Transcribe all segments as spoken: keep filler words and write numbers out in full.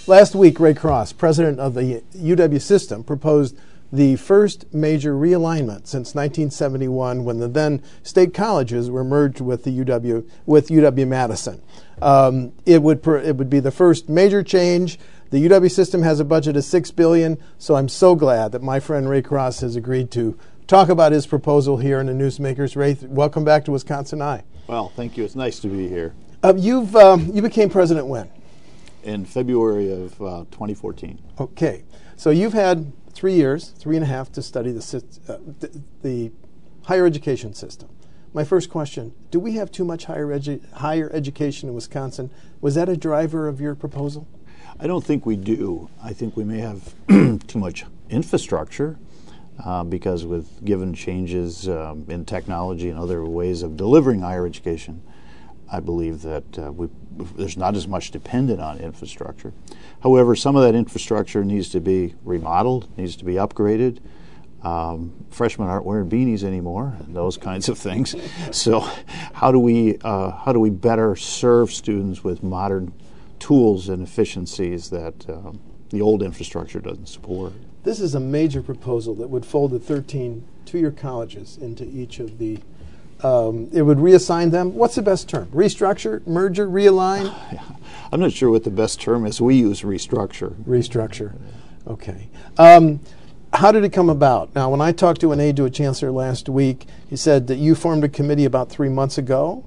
Last week, Ray Cross, president of the U W system, proposed the first major realignment since nineteen seventy-one, when the then state colleges were merged with the U W with U W Madison. Um, it would per, it would be the first major change. The U W system has a budget of six billion dollars, so I'm so glad that my friend Ray Cross has agreed to talk about his proposal here in the Newsmakers. Ray, welcome back to Wisconsin Eye. Well, thank you. It's nice to be here. Uh, you've um, you became president when? In February of uh, twenty fourteen. Okay, so you've had three years, three and a half to study the, uh, the, the higher education system. My first question, do we have too much higher, edu- higher education in Wisconsin? Was that a driver of your proposal? I don't think we do. I think we may have too much infrastructure uh, because with given changes um, in technology and other ways of delivering higher education, I believe that uh, we, there's not as much dependent on infrastructure. However, some of that infrastructure needs to be remodeled, needs to be upgraded. Um, freshmen aren't wearing beanies anymore, and those kinds of things. So, how do we uh, how do we better serve students with modern tools and efficiencies that um, the old infrastructure doesn't support? This is a major proposal that would fold the thirteen two-year colleges into each of the. Um, it would reassign them. What's the best term? Restructure, merger, realign? I'm not sure what the best term is. We use restructure. Restructure. Okay. Um, how did it come about? Now, when I talked to an aide to a chancellor last week, he said that you formed a committee about three months ago.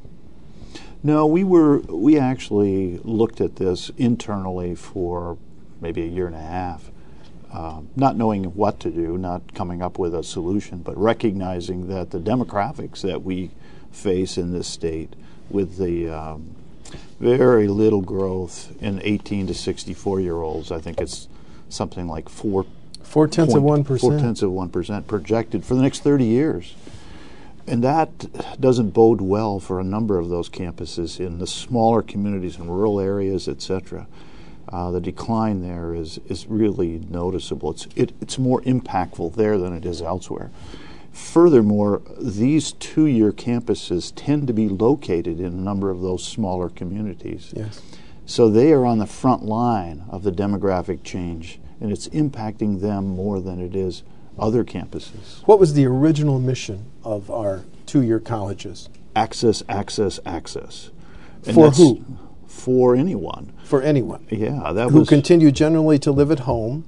No, we were. We actually looked at this internally for maybe a year and a half. Uh, not knowing what to do, not coming up with a solution, but recognizing that the demographics that we face in this state, with the um, very little growth in eighteen to sixty-four year olds, I think it's something like four four tenths of one percent. Four tenths of one percent projected for the next thirty years, and that doesn't bode well for a number of those campuses in the smaller communities and rural areas, et cetera. Uh, the decline there is, is really noticeable. It's, it, it's more impactful there than it is elsewhere. Furthermore, these two-year campuses tend to be located in a number of those smaller communities. Yes. So they are on the front line of the demographic change, and it's impacting them more than it is other campuses. What was the original mission of our two-year colleges? Access, access, access. And For who? For anyone. For anyone. Yeah, that who was continue generally to live at home.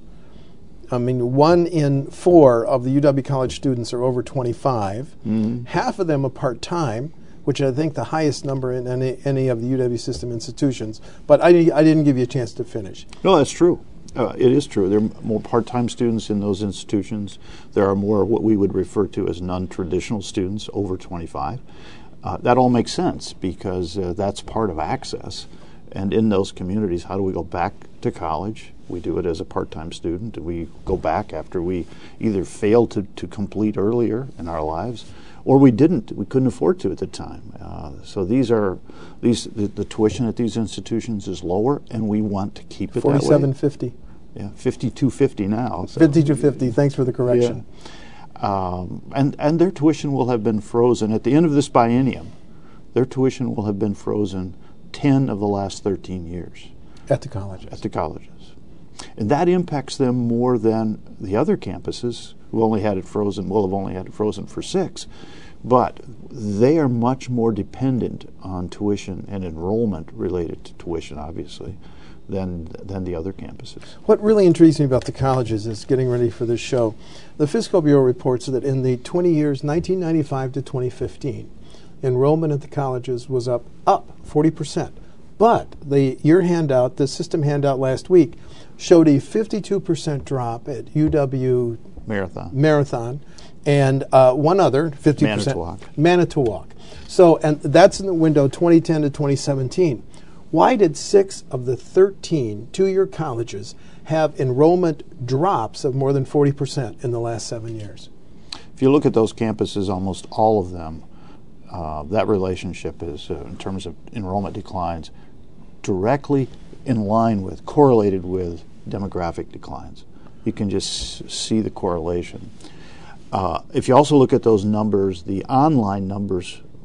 I mean, one in four of the U W College students are over twenty-five. Mm-hmm. Half of them are part-time, which I think the highest number in any, any of the U W system institutions. But I, I didn't give you a chance to finish. No, that's true. Uh, it is true. There are more part-time students in those institutions. There are more what we would refer to as non-traditional students over twenty-five. Uh, that all makes sense because uh, that's part of access. And in those communities, how do we go back to college? We do it as a part-time student. We go back after we either failed to, to complete earlier in our lives, or we didn't. We couldn't afford to at the time. Uh, so these are these the, the tuition at these institutions is lower, and we want to keep it that way. forty-seven fifty. Yeah, fifty-two fifty now. So. fifty-two fifty. Thanks for the correction. Yeah. Um, and and their tuition will have been frozen at the end of this biennium. Their tuition will have been frozen ten of the last thirteen years. At the colleges. At the colleges. And that impacts them more than the other campuses who only had it frozen, will have only had it frozen for six. But they are much more dependent on tuition and enrollment related to tuition, obviously, than than the other campuses. What really intrigues me about the colleges is getting ready for this show. The Fiscal Bureau reports that in the twenty years, nineteen ninety-five to twenty fifteen, enrollment at the colleges was up, up forty percent. But the your handout, the system handout last week, showed a fifty-two percent drop at U W Marathon. Marathon, and uh, one other, fifty percent. Manitowoc. Manitowoc. So, and that's in the window twenty ten to twenty seventeen. Why did six of the thirteen two-year colleges have enrollment drops of more than forty percent in the last seven years? If you look at those campuses, almost all of them, uh, that relationship is, uh, in terms of enrollment declines, directly in line with, correlated with demographic declines. You can just s- see the correlation. Uh, if you also look at those numbers, the online numbers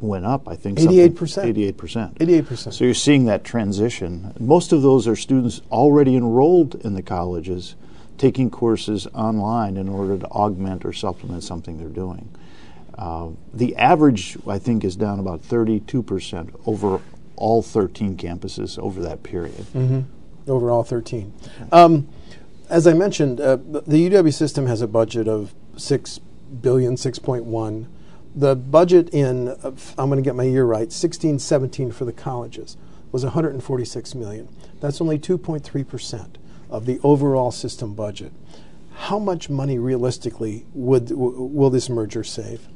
went up, I think. eighty-eight percent. eighty-eight percent. eighty-eight percent. So you're seeing that transition. Most of those are students already enrolled in the colleges, taking courses online in order to augment or supplement something they're doing. Uh, the average, I think, is down about thirty-two percent over all thirteen campuses over that period. Mm-hmm. Over all thirteen. Um, as I mentioned, uh, the U W system has a budget of six billion dollars, six point one. The budget in, uh, I'm going to get my year right, sixteen seventeen for the colleges was one hundred forty-six million dollars. That's only two point three percent of the overall system budget. How much money realistically would w- will this merger save?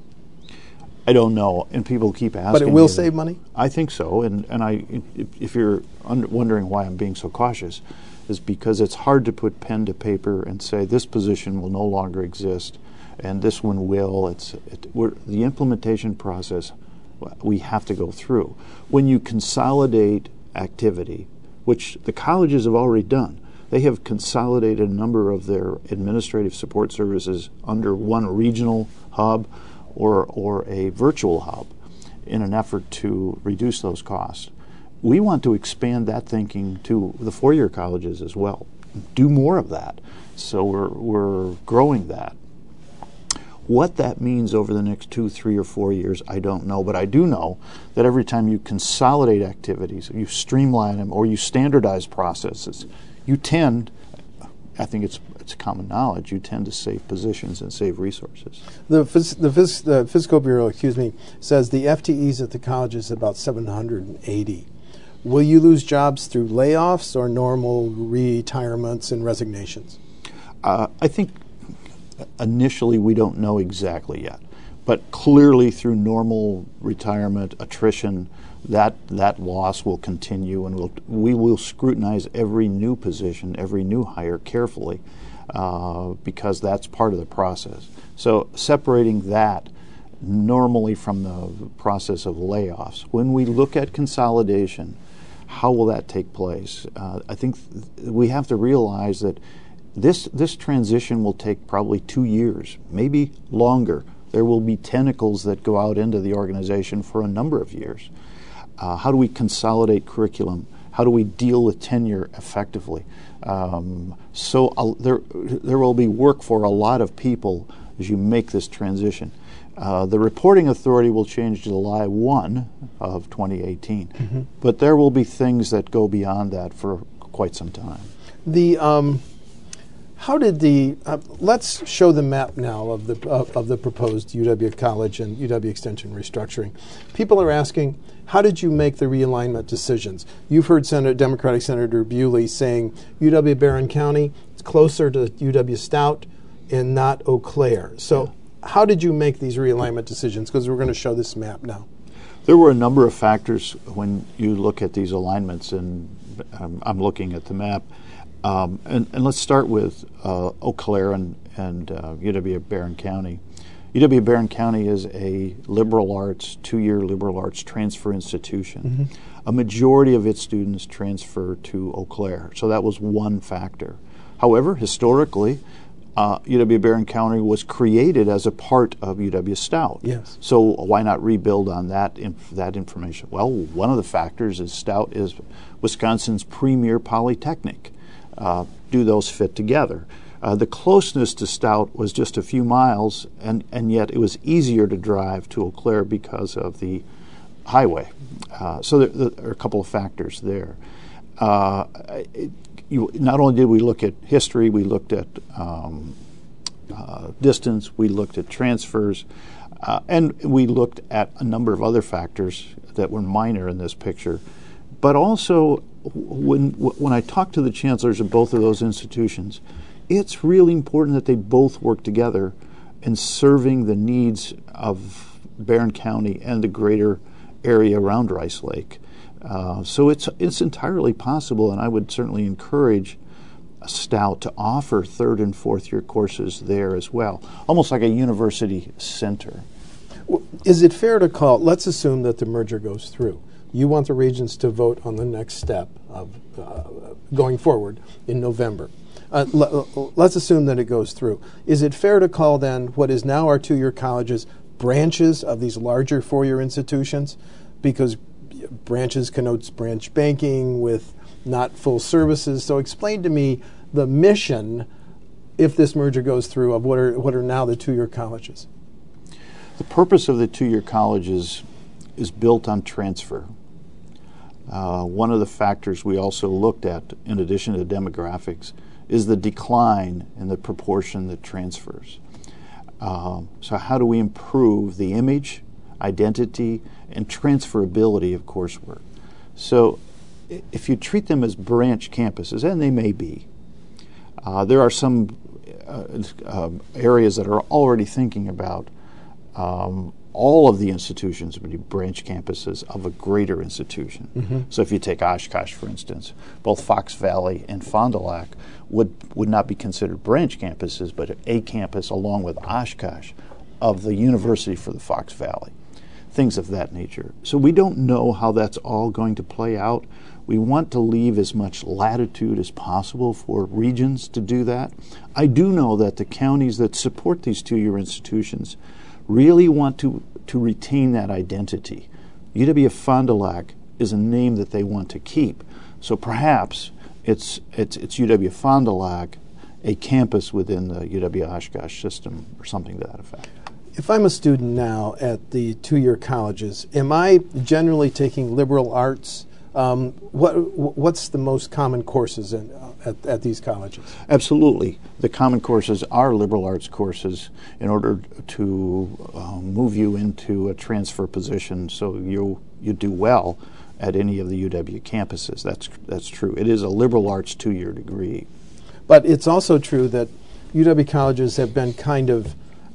I don't know, and people keep asking. But it will me save that. money? I think so, and, and I, if, if you're under wondering why I'm being so cautious, is because it's hard to put pen to paper and say this position will no longer exist and this one will. It's it, we're, the implementation process we have to go through. When you consolidate activity, which the colleges have already done, they have consolidated a number of their administrative support services under one regional hub or, or a virtual hub in an effort to reduce those costs. We want to expand that thinking to the four-year colleges as well. Do more of that. So we're, we're growing that. What that means over the next two, three, or four years, I don't know. But I do know that every time you consolidate activities, you streamline them, or you standardize processes, you tend, I think it's it's common knowledge, you tend to save positions and save resources. The phys- the, phys- the Fiscal Bureau, excuse me, says the F T Es at the colleges is about seven hundred eighty. Will you lose jobs through layoffs or normal retirements and resignations? Uh, I think initially we don't know exactly yet, but clearly through normal retirement, attrition, that that loss will continue, and we'll, we will scrutinize every new position, every new hire carefully, uh, because that's part of the process. So separating that normally from the process of layoffs. When we look at consolidation, how will that take place? Uh, I think th- we have to realize that this this transition will take probably two years, maybe longer. There will be tentacles that go out into the organization for a number of years. Uh, how do we consolidate curriculum? How do we deal with tenure effectively? Um, so uh, there there will be work for a lot of people as you make this transition. Uh, the reporting authority will change July first of twenty eighteen, mm-hmm. but there will be things that go beyond that for quite some time. The um, how did the uh, let's show the map now of the uh, of the proposed U W College and U W Extension restructuring. People are asking, how did you make the realignment decisions? You've heard Senator Democratic Senator Bewley saying U W Barron County is closer to U W Stout and not Eau Claire. So. Yeah. How did you make these realignment decisions? Because we're going to show this map now. There were a number of factors when you look at these alignments, and um, I'm looking at the map. Um, and, and let's start with uh, Eau Claire and, and uh, U W Barron County. U W Barron County is a liberal arts, two-year liberal arts transfer institution. Mm-hmm. A majority of its students transfer to Eau Claire, so that was one factor. However, historically, Uh, U W Barron County was created as a part of U W Stout. Yes. So why not rebuild on that inf- that information? Well, one of the factors is Stout is Wisconsin's premier polytechnic. Uh, do those fit together? Uh, the closeness to Stout was just a few miles, and, and yet it was easier to drive to Eau Claire because of the highway. Uh, so there, there are a couple of factors there. Uh, it, You, not only did we look at history, we looked at um, uh, distance, we looked at transfers, uh, and we looked at a number of other factors that were minor in this picture. But also, when when I talked to the chancellors of both of those institutions, it's really important that they both work together in serving the needs of Barron County and the greater area around Rice Lake. Uh, so it's it's entirely possible, and I would certainly encourage Stout to offer third and fourth year courses there as well, almost like a university center. Is it fair to call, let's assume that the merger goes through. You want the regents to vote on the next step of uh, going forward in November. Uh, l- let's assume that it goes through. Is it fair to call then what is now our two-year colleges branches of these larger four-year institutions? Because branches connotes branch banking with not full services. So explain to me the mission, if this merger goes through, of what are what are now the two-year colleges. The purpose of the two-year colleges is built on transfer. Uh, one of the factors we also looked at, in addition to demographics, is the decline in the proportion that transfers. Uh, so how do we improve the image, identity, and transferability of coursework? So if you treat them as branch campuses, and they may be, uh, there are some uh, uh, areas that are already thinking about um, all of the institutions would be branch campuses of a greater institution. Mm-hmm. So if you take Oshkosh, for instance, both Fox Valley and Fond du Lac would, would not be considered branch campuses, but a campus along with Oshkosh of the University for the Fox Valley, things of that nature. So we don't know how that's all going to play out. We want to leave as much latitude as possible for regions to do that. I do know that the counties that support these two-year institutions really want to, to retain that identity. U W Fond du Lac is a name that they want to keep. So perhaps it's, it's, it's U W Fond du Lac, a campus within the U W Oshkosh system, or something to that effect. If I'm a student now at the two-year colleges, am I generally taking liberal arts? Um, what what's the most common courses in, uh, at, at these colleges? Absolutely. The common courses are liberal arts courses in order to um, move you into a transfer position so you you do well at any of the U W campuses. That's that's true. It is a liberal arts two-year degree. But it's also true that U W colleges have been kind of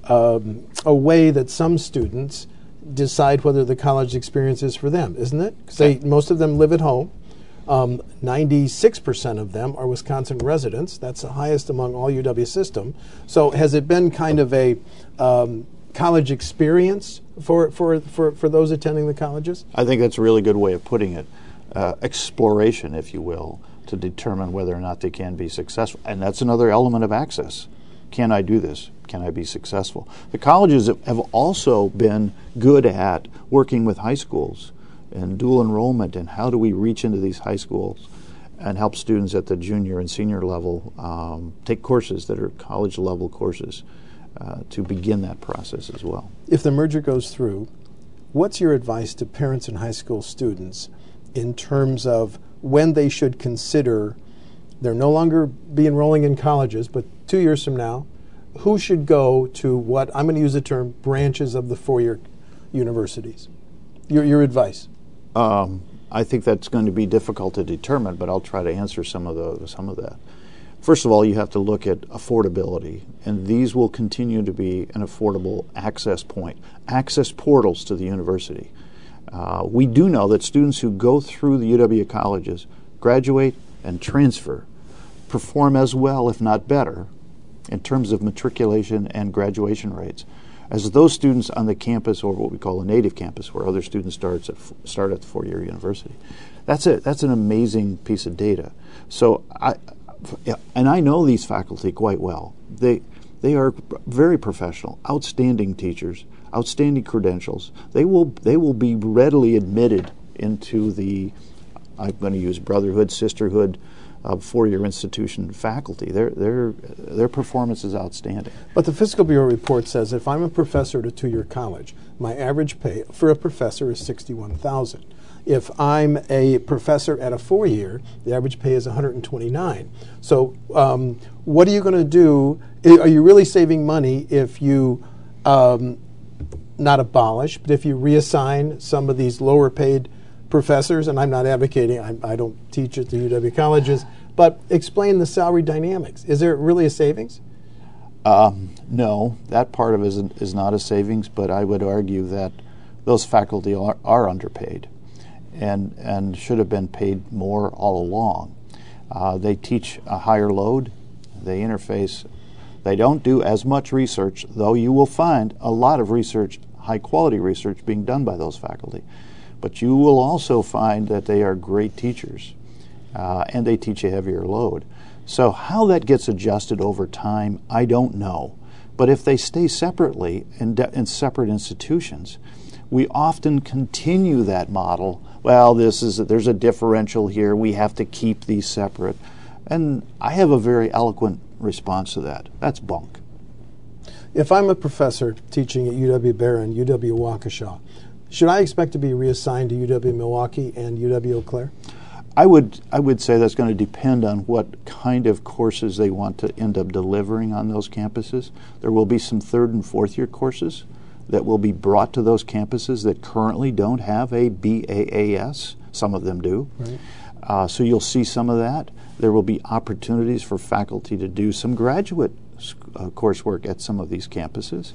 um, a way that some students decide whether the college experience is for them, isn't it? Because they most of them live at home. Um, ninety-six percent of them are Wisconsin residents. That's the highest among all U W system. So has it been kind of a um, college experience for, for, for, for those attending the colleges? I think that's a really good way of putting it. Uh, exploration, if you will, to determine whether or not they can be successful. And that's another element of access. Can I do this? Can I be successful? The colleges have also been good at working with high schools and dual enrollment, and how do we reach into these high schools and help students at the junior and senior level um, take courses that are college level courses uh, to begin that process as well. If the merger goes through, what's your advice to parents and high school students in terms of when they should consider they're no longer be enrolling in colleges, but two years from now, who should go to what, I'm going to use the term, branches of the four-year universities? Your, your advice? Um, I think that's going to be difficult to determine, but I'll try to answer some of the some of that. First of all, you have to look at affordability, and these will continue to be an affordable access point, access portals to the university. Uh, we do know that students who go through the U W colleges, graduate and transfer, perform as well, if not better, in terms of matriculation and graduation rates, as those students on the campus, or what we call a native campus, where other students starts at, start at the four-year university. That's it. That's an amazing piece of data. So, I, and I know these faculty quite well. They they are very professional, outstanding teachers, outstanding credentials. They will they will be readily admitted into the, I'm going to use brotherhood, sisterhood, of four-year institution faculty. Their their their performance is outstanding. But the Fiscal Bureau report says if I'm a professor at a two-year college, my average pay for a professor is sixty-one thousand dollars. If I'm a professor at a four-year, the average pay is one hundred twenty-nine thousand dollars. So um, what are you going to do? Are you really saving money if you um, not abolish, but if you reassign some of these lower-paid professors, and I'm not advocating, I, I don't teach at the U W colleges, but explain the salary dynamics. Is there really a savings? Um, no, that part of it is, is not a savings, but I would argue that those faculty are, are underpaid and, and should have been paid more all along. Uh, they teach a higher load, they interface, they don't do as much research, though you will find a lot of research, high-quality research being done by those faculty. But you will also find that they are great teachers, uh, and they teach a heavier load. So how that gets adjusted over time, I don't know. But if they stay separately in, de- in separate institutions, we often continue that model. Well, this is a, there's a differential here. We have to keep these separate. And I have a very eloquent response to that. That's bunk. If I'm a professor teaching at U W-Barron, U W-Waukesha, should I expect to be reassigned to U W-Milwaukee and U W-Eau Claire? I would I would say that's going to depend on what kind of courses they want to end up delivering on those campuses. There will be some third and fourth year courses that will be brought to those campuses that currently don't have a B A A S. Some of them do. Right. Uh, so you'll see some of that. There will be opportunities for faculty to do some graduate uh, coursework at some of these campuses.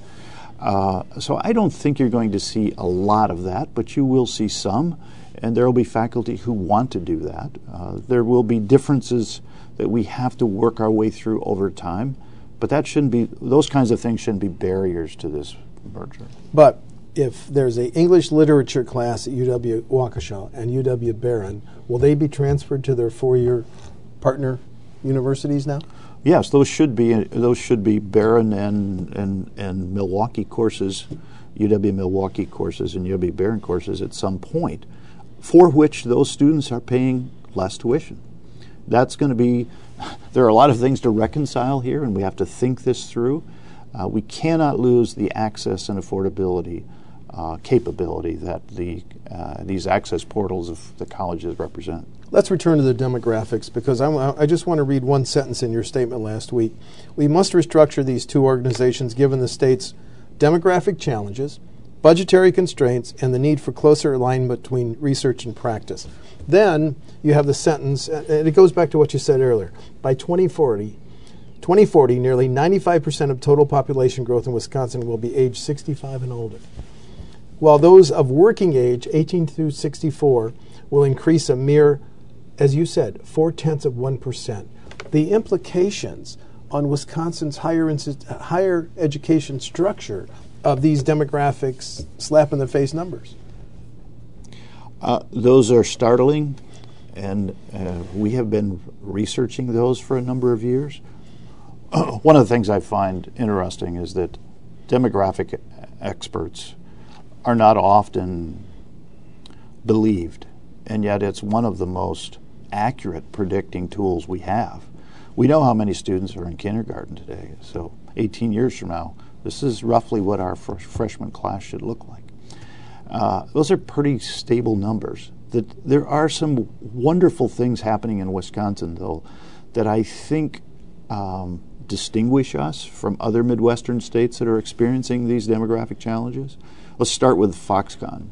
Uh, so I don't think you're going to see a lot of that, but you will see some, and there will be faculty who want to do that. Uh, there will be differences that we have to work our way through over time, but that shouldn't be, those kinds of things shouldn't be barriers to this merger. But if there's an English literature class at U W-Waukesha and U W-Barron, will they be transferred to their four-year partner universities now? Yes, those should be those should be Barron and and, and Milwaukee courses, U W-Milwaukee courses and U W-Barron courses at some point, for which those students are paying less tuition. That's going to be, there are a lot of things to reconcile here, and we have to think this through. Uh, we cannot lose the access and affordability uh, capability that the uh, these access portals of the colleges represent. Let's return to the demographics, because I, I just want to read one sentence in your statement last week. We must restructure these two organizations given the state's demographic challenges, budgetary constraints, and the need for closer alignment between research and practice. Then you have the sentence, and it goes back to what you said earlier. By twenty forty, twenty forty, nearly ninety-five percent of total population growth in Wisconsin will be age sixty-five and older, while those of working age, eighteen through sixty-four, will increase a mere, as you said, four-tenths of one percent. The implications on Wisconsin's higher, insist- higher education structure of these demographics slap-in-the-face numbers. Uh, those are startling, and uh, we have been researching those for a number of years. One of the things I find interesting is that demographic experts are not often believed, and yet it's one of the most accurate predicting tools we have. We know how many students are in kindergarten today, so eighteen years from now, this is roughly what our fr- freshman class should look like. Uh, those are pretty stable numbers. That there are some wonderful things happening in Wisconsin, though, that I think um, distinguish us from other Midwestern states that are experiencing these demographic challenges. Let's start with Foxconn.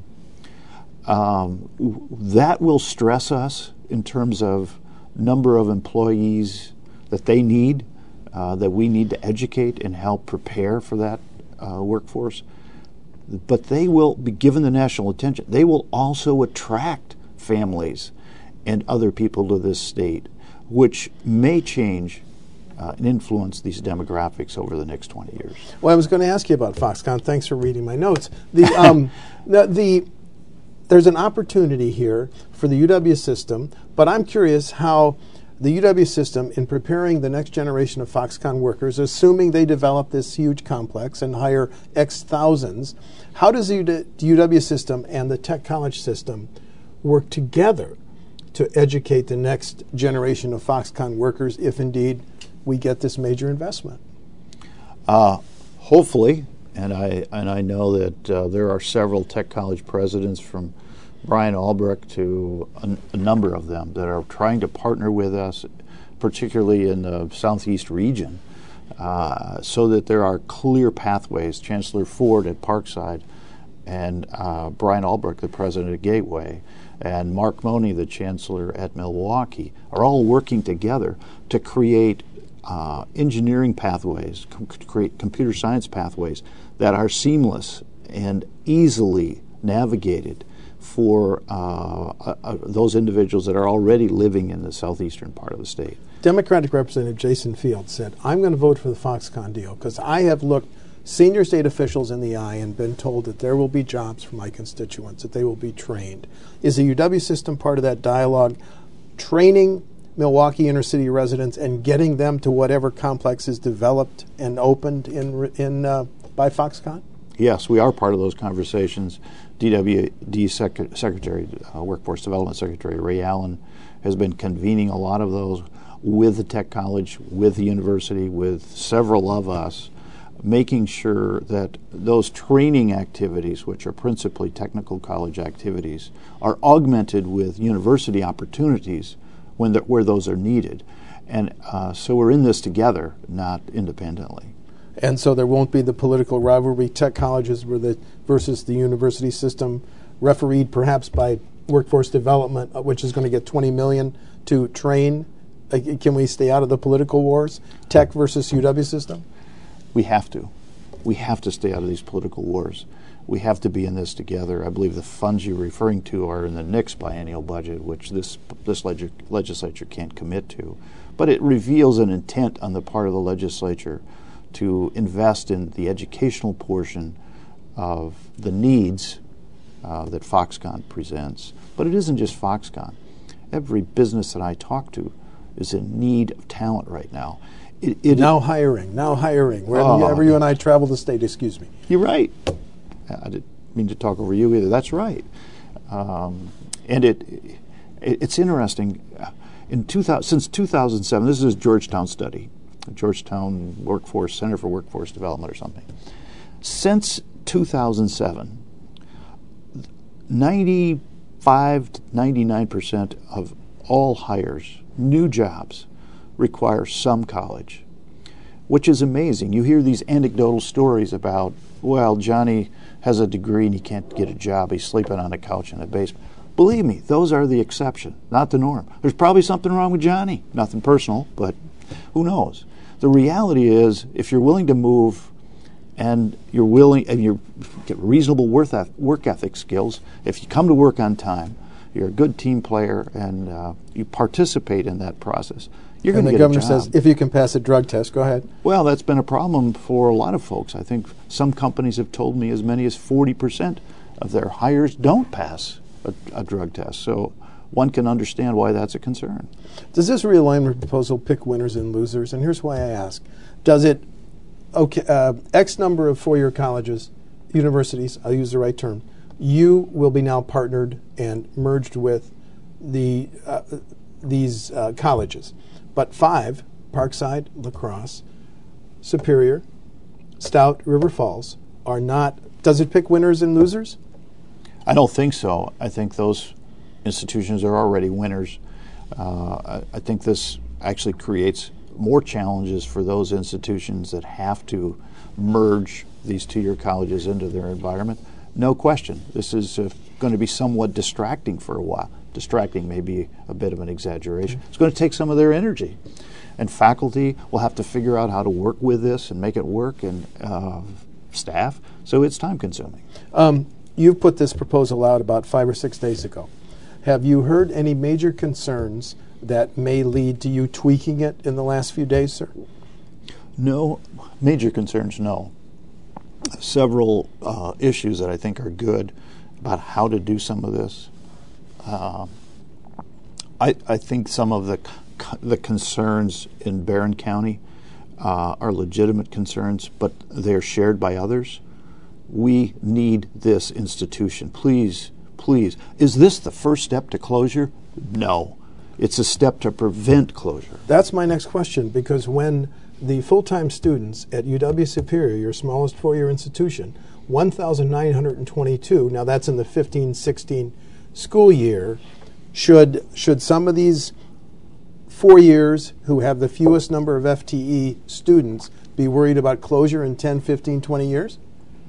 Um, that will stress us in terms of number of employees that they need, uh, that we need to educate and help prepare for that uh, workforce. But they will be given the national attention. They will also attract families and other people to this state, which may change uh, and influence these demographics over the next twenty years. Well, I was going to ask you about Foxconn. Thanks for reading my notes. The, um, the, the There's an opportunity here for the U W system, but I'm curious how the U W system, in preparing the next generation of Foxconn workers, assuming they develop this huge complex and hire X thousands, how does the U W system and the tech college system work together to educate the next generation of Foxconn workers if indeed we get this major investment? Uh, hopefully. And I and I know that uh, there are several tech college presidents, from Brian Albrecht to a, a number of them, that are trying to partner with us, particularly in the southeast region, uh, so that there are clear pathways. Chancellor Ford at Parkside and uh, Brian Albrecht, the president at Gateway, and Mark Money, the chancellor at Milwaukee, are all working together to create uh, engineering pathways, com- create computer science pathways that are seamless and easily navigated for uh, uh, uh, those individuals that are already living in the southeastern part of the state. Democratic Representative Jason Fields said, I'm going to vote for the Foxconn deal because I have looked senior state officials in the eye and been told that there will be jobs for my constituents, that they will be trained. Is the U W system part of that dialogue, training Milwaukee inner city residents and getting them to whatever complex is developed and opened in in uh, by Foxconn? Yes, we are part of those conversations. D W D Sec- Secretary, uh, Workforce Development Secretary Ray Allen has been convening a lot of those with the tech college, with the university, with several of us, making sure that those training activities, which are principally technical college activities, are augmented with university opportunities when the, where those are needed. And uh, so we're in this together, not independently. And so there won't be the political rivalry. Tech colleges were the versus the university system, refereed perhaps by Workforce Development, which is going to get twenty million dollars to train. Uh, can we stay out of the political wars? Tech versus U W system? We have to. We have to stay out of these political wars. We have to be in this together. I believe the funds you're referring to are in the N I C S biennial budget, which this this leg- legislature can't commit to. But it reveals an intent on the part of the legislature to invest in the educational portion of the needs uh, that Foxconn presents. But it isn't just Foxconn. Every business that I talk to is in need of talent right now. It, it now hiring, now hiring. Wherever oh, you, you and I travel the state, excuse me. You're right. I didn't mean to talk over you either. That's right. Um, and it, it it's interesting. In two thousand, since two thousand seven, this is a Georgetown study, a Georgetown Workforce Center for Workforce Development or something. Since two thousand seven, ninety-five to ninety-nine percent of all hires, new jobs, require some college, which is amazing. You hear these anecdotal stories about, well, Johnny has a degree and he can't get a job. He's sleeping on a couch in a basement. Believe me, those are the exception, not the norm. There's probably something wrong with Johnny. Nothing personal, but who knows? The reality is, if you're willing to move and you're willing and you get reasonable work ethic skills, if you come to work on time, you're a good team player, and uh, you participate in that process, you're going to get a job. And the governor says, if you can pass a drug test, go ahead. Well, that's been a problem for a lot of folks. I think some companies have told me as many as forty percent of their hires don't pass a, a drug test. So one can understand why that's a concern. Does this realignment proposal pick winners and losers? And here's why I ask. Does it, okay, uh, X number of four-year colleges, universities, I'll use the right term, you will be now partnered and merged with the uh, these uh, colleges. But five, Parkside, La Crosse, Superior, Stout, River Falls, are not, does it pick winners and losers? I don't think so. I think those institutions are already winners. Uh, I, I think this actually creates more challenges for those institutions that have to merge these two-year colleges into their environment. No question. This is uh, going to be somewhat distracting for a while. Distracting may be a bit of an exaggeration. It's going to take some of their energy. And faculty will have to figure out how to work with this and make it work, and uh, staff. So it's time-consuming. Um, you put this proposal out about five or six days ago. Have you heard any major concerns that may lead to you tweaking it in the last few days, sir? No. Major concerns, no. Several uh, issues that I think are good about how to do some of this. Uh, I, I think some of the the concerns in Barron County uh, are legitimate concerns, but they are shared by others. We need this institution. Please, please. Is this the first step to closure? No. It's a step to prevent closure. That's my next question, because when the full-time students at U W Superior, your smallest four-year institution, one thousand nine hundred twenty-two, now that's in the fifteen sixteen school year, should should some of these four years who have the fewest number of F T E students be worried about closure in ten, fifteen, twenty years?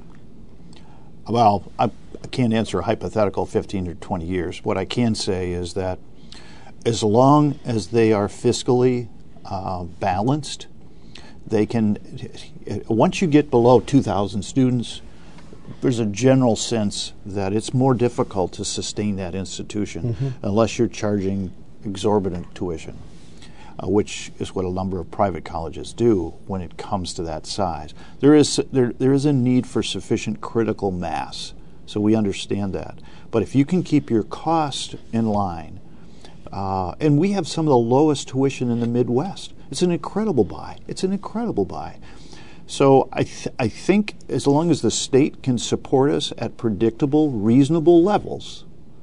Well, I, I can't answer a hypothetical fifteen or twenty years. What I can say is that as long as they are fiscally uh, balanced, they can, once you get below two thousand students, there's a general sense that it's more difficult to sustain that institution mm-hmm. unless you're charging exorbitant tuition, uh, which is what a number of private colleges do when it comes to that size. There is there there is a need for sufficient critical mass, so we understand that. But if you can keep your cost in line Uh, and we have some of the lowest tuition in the Midwest. It's an incredible buy. It's an incredible buy. So I, th- I think as long as the state can support us at predictable, reasonable levels,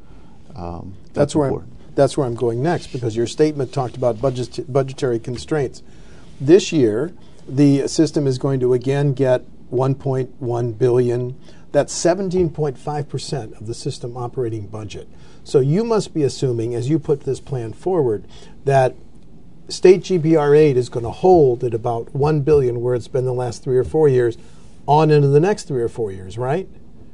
um, that's, that's where important. I'm, that's where I'm going next, because your statement talked about budget, budgetary constraints. This year, the system is going to again get one point one billion dollars. That's seventeen point five percent of the system operating budget. So you must be assuming, as you put this plan forward, that state G P R aid is going to hold at about one billion dollars where it's been the last three or four years on into the next three or four years, right?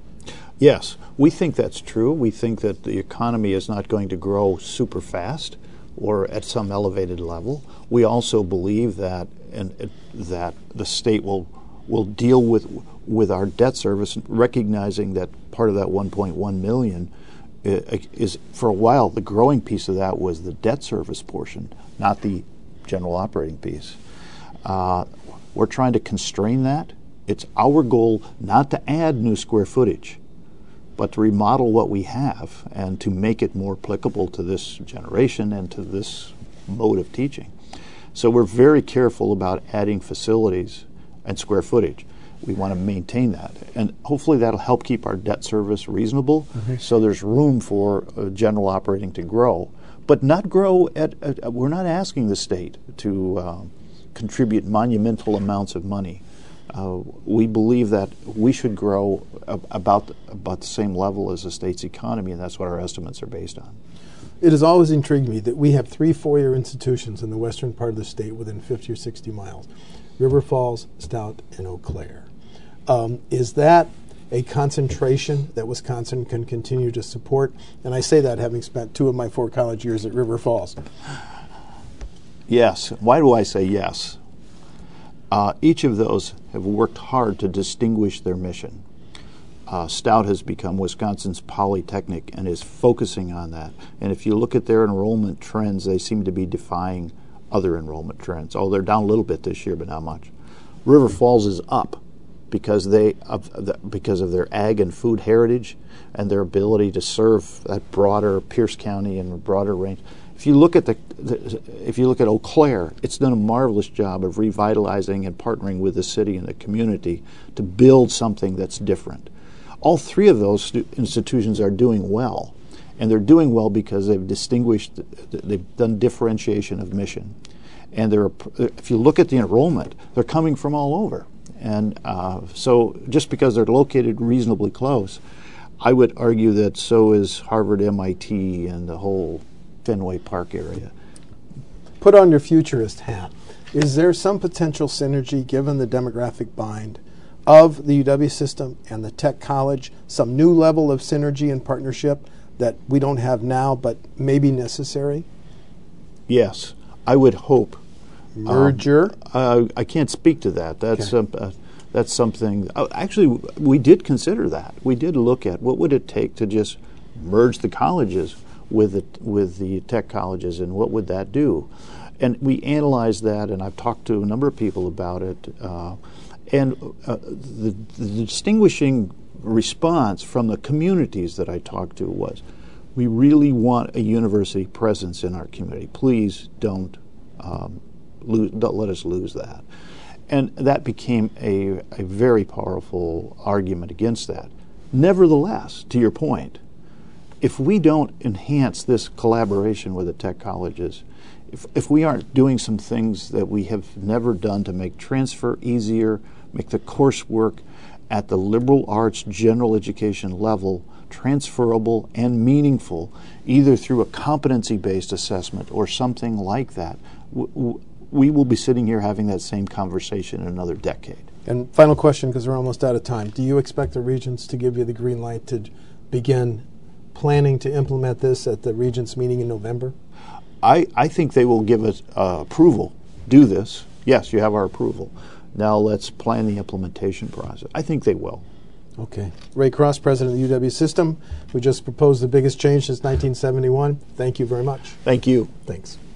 Yes, we think that's true. We think that the economy is not going to grow super fast or at some elevated level. We also believe that and uh, that the state will will deal with with our debt service, recognizing that part of that one point one million is, is for a while the growing piece of that was the debt service portion, not the general operating piece. Uh, we're trying to constrain that. It's our goal not to add new square footage, but to remodel what we have and to make it more applicable to this generation and to this mode of teaching. So we're very careful about adding facilities and square footage. We want to maintain that. And hopefully that'll help keep our debt service reasonable, mm-hmm. so there's room for uh, general operating to grow. But not grow at, at we're not asking the state to uh, contribute monumental amounts of money. Uh, we believe that we should grow ab- about, about the same level as the state's economy, and that's what our estimates are based on. It has always intrigued me that we have three four-year institutions in the western part of the state within fifty or sixty miles. River Falls, Stout, and Eau Claire. Um, is that a concentration that Wisconsin can continue to support? And I say that having spent two of my four college years at River Falls. Yes. Why do I say yes? Uh, each of those have worked hard to distinguish their mission. Uh, Stout has become Wisconsin's polytechnic and is focusing on that. And if you look at their enrollment trends, they seem to be defying other enrollment trends. Oh, they're down a little bit this year, but not much. River Falls is up because they of the, because of their ag and food heritage and their ability to serve that broader Pierce County and broader range. If you look at the, the if you look at Eau Claire, it's done a marvelous job of revitalizing and partnering with the city and the community to build something that's different. All three of those stu- institutions are doing well. And they're doing well because they've distinguished, they've done differentiation of mission. And they're, if you look at the enrollment, they're coming from all over. And uh, so just because they're located reasonably close, I would argue that so is Harvard, M I T, and the whole Fenway Park area. Put on your futurist hat. Is there some potential synergy, given the demographic bind of the U W system and the Tech College, some new level of synergy and partnership that we don't have now but may be necessary? Yes, I would hope. Merger? Um, uh, I can't speak to that. That's okay. uh, that's something. Uh, actually, we did consider that. We did look at what would it take to just merge the colleges with the, with the tech colleges, and what would that do? And we analyzed that, and I've talked to a number of people about it. Uh, and uh, the, the distinguishing response from the communities that I talked to was, we really want a university presence in our community. Please don't, um, lose, don't let us lose that. And that became a, a very powerful argument against that. Nevertheless, to your point, if we don't enhance this collaboration with the tech colleges, if, if we aren't doing some things that we have never done to make transfer easier, make the coursework at the liberal arts general education level transferable and meaningful, either through a competency-based assessment or something like that, w- w- we will be sitting here having that same conversation in another decade. And final question, because we're almost out of time. Do you expect the regents to give you the green light to begin planning to implement this at the regents meeting in November? I, I think they will give us uh, approval. Do this. Yes, you have our approval. Now let's plan the implementation process. I think they will. Okay. Ray Cross, president of the U W system, who just proposed the biggest change since nineteen seventy-one. Thank you very much. Thank you. Thanks.